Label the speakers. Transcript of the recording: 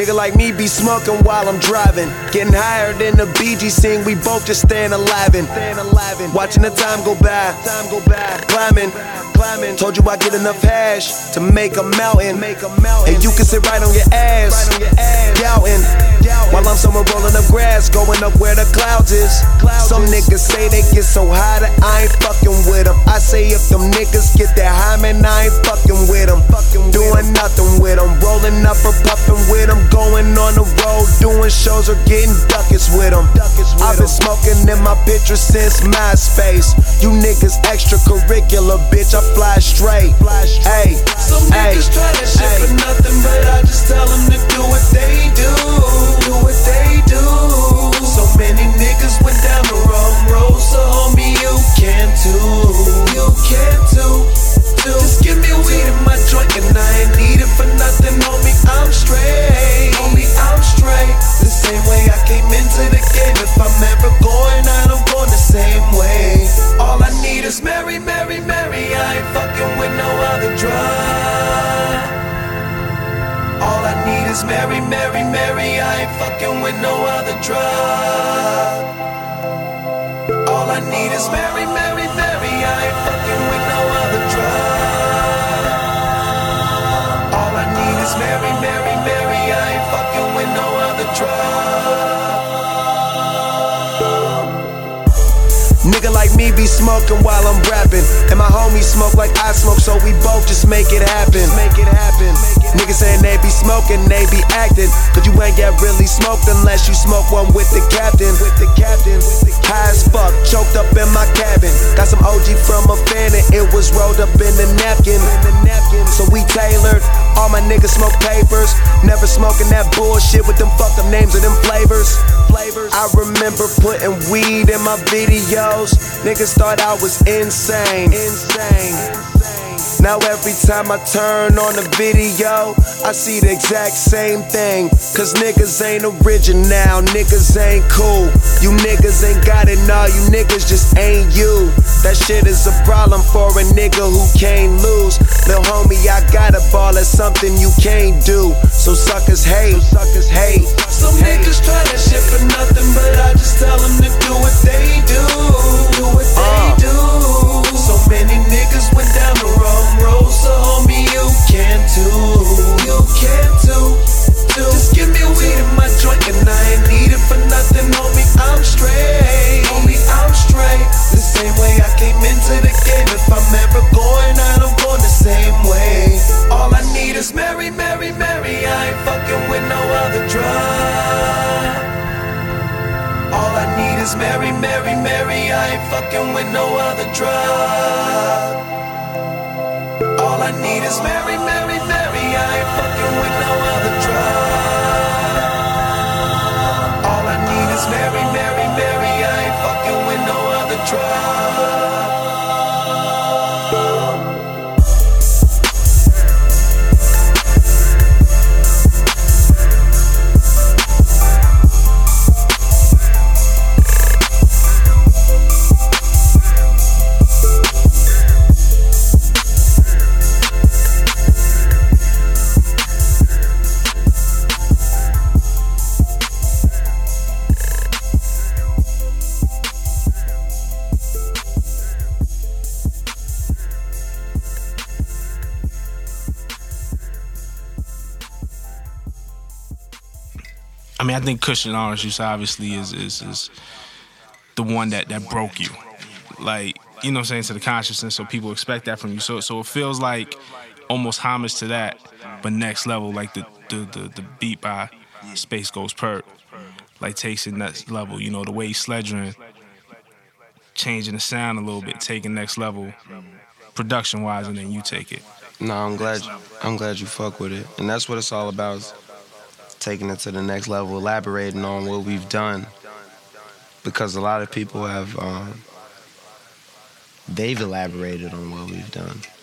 Speaker 1: Nigga like me be smoking while I'm driving, getting higher than the BG scene. We both just staying alive, watching the time go by, climbing. Told you I get enough hash to make a mountain, and you can sit right on your ass, doubting, while I'm somewhere rolling up grass, going up where the clouds is. Some niggas say they get so high that I ain't fucking with them. I say if them niggas get that high, man, I ain't fucking with them. Doing nothing with them, rolling up or puffing with them, going on the road, doing shows or getting duckets with them. I've been smoking in my picture since MySpace. You niggas extracurricular, bitch, I fly straight. Hey,
Speaker 2: some niggas try that shit for nothing, but I just tell them to do what they do. So many niggas went down the wrong road, so homie, you can too. Just give me weed in my joint and I ain't need it for nothing, homie, I'm straight. The same way I came into the game. If I'm ever going out, I'm going the same way. All I need is Mary, Mary, Mary. I ain't fucking with no other drug. All I need is Mary, Mary, Mary. I ain't fucking with no other drug. All I need is Mary, Mary, Mary. I ain't fucking with no other drug. All I need is Mary, Mary, Mary. I ain't fucking with no other drug.
Speaker 1: nigga like me be smoking while I'm rapping, and my homies smoke like I smoke, so we both just make it happen. Niggas saying they be smoking, they be acting, cause you ain't get really smoked unless you smoke one with the captain. High as fuck, choked up in my cabin. Got some OG from a fan and it was rolled up in the napkin. So we tailored, all my niggas smoke papers, never smoking that bullshit with them fucked up names of them flavors. I remember putting weed in my videos, niggas thought I was insane. Now every time I turn on the video, I see the exact same thing. Cause niggas ain't original, niggas ain't cool. You niggas ain't got it, nah, you niggas just ain't you. That shit is a problem for a nigga who can't lose. Lil' homie, I got a ball, that's something you can't do. So suckers hate.
Speaker 2: Some niggas try that shit for nothing, but I just tell them to do what they do. So many niggas went down the wrong road, so homie, you can too. Just give me weed in my joint and I ain't need it for nothing, homie, I'm straight. The same way I came into the game, if I'm ever going out, I'm going the same way. All I need is Mary, Mary, Mary, I ain't fucking with no other drug. All I need is Mary, Mary, Mary, I ain't fucking with no other drug. All I need is Mary, Mary, Mary, I ain't fucking with no other drug. All I need is Mary, Mary, Mary, I ain't fucking with no other drug.
Speaker 3: I mean, I think Kush and Orange Juice obviously is the one that broke you. Like, you know what I'm saying, to the consciousness, so people expect that from you. So it feels like almost homage to that, but next level, like the beat by Space Ghost Perp, like takes it next level. You know, the way he's sledging, changing the sound a little bit, taking next level, production-wise, and then you take it.
Speaker 4: No, I'm glad you fuck with it. And that's what it's all about, is taking it to the next level, elaborating on what we've done. Because a lot of people have, they've elaborated on what we've done.